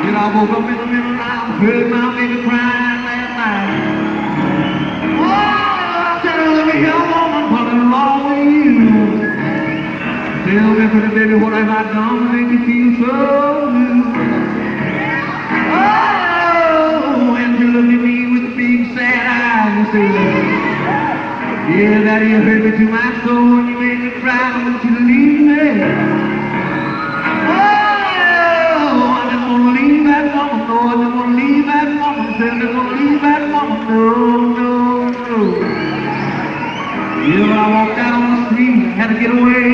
Till I woke up in the middle of the night, heard my baby crying last night. Oh, I said, let me hear, woman, what is wrong with you? Tell me, pretty baby, what have I done to make you feel so blue? Oh, and you look at me with a big sad eye and say, yeah, daddy, you hurt me to my soul and you made me cry. I want you to leave me. Oh, I didn't want to leave that woman. No, I didn't want to leave that woman. Said I didn't want to leave that woman. No, no, no. Yeah, when I walked out on the street, I had to get away.